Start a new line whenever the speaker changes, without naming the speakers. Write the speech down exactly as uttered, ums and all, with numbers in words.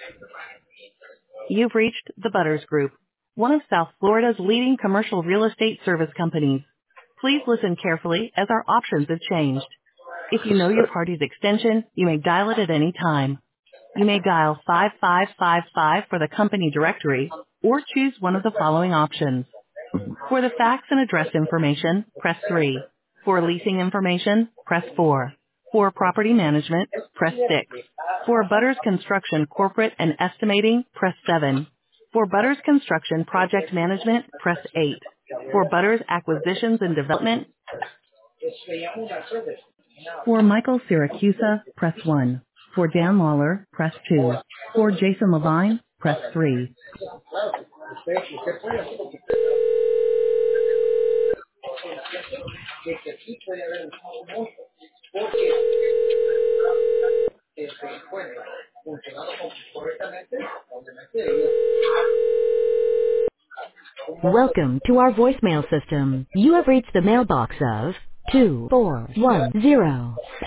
You've reached the Butters Group, one of South Florida's leading commercial real estate service companies. Please listen carefully as our options have changed. If you know your party's extension, you may dial it at any time. You may dial five five five five for the company directory or choose one of the following options. For the fax and address information, press three. For leasing information, press four. For property management, press six. For Butters Construction Corporate and Estimating, press seven. For Butters Construction Project Management, press eight. For Butters Acquisitions and Development, for Michael Syracusa, press one. For Dan Lawler, press two. For Jason Levine, press three. Welcome to our voicemail system. You have reached the mailbox of two four one zero.